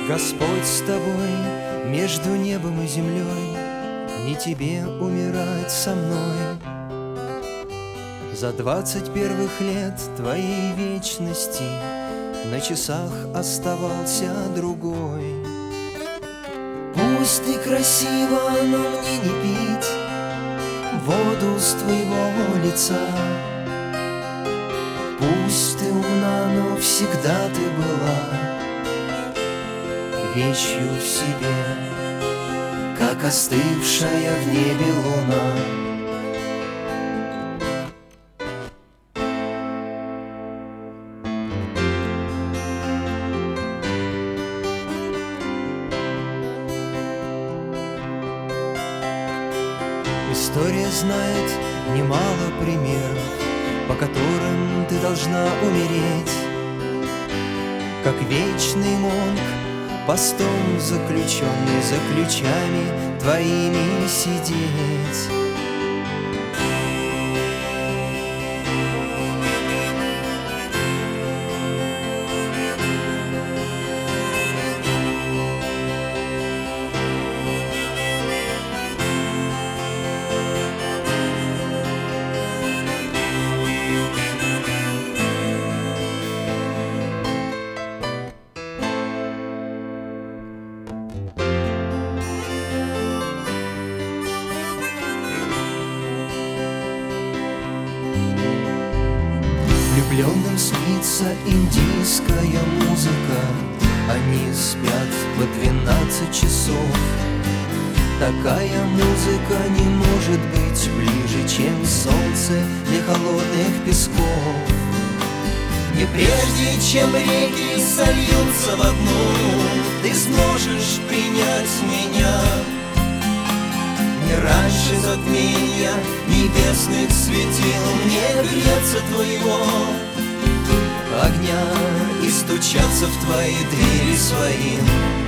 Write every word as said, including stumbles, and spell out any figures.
Господь с тобой между небом и землей, не тебе умирать со мной. За двадцать первых лет твоей вечности на часах оставался другой. Пусть ты красива, но мне не пить воду с твоего лица. Пусть ты умна, но всегда ты была вещью в себе, как остывшая в небе луна. История знает немало примеров, по которым ты должна умереть, как вечный монк, постом заключенный, за ключами твоими сидеть. Влюбленным снится индийская музыка, они спят по двенадцать часов. Такая музыка не может быть ближе, чем солнце для холодных песков. Не прежде, чем реки сольются в одну, ты сможешь принять меня. Не раньше затмения небесных светил мне греться твоего огня и стучаться в твои двери своим.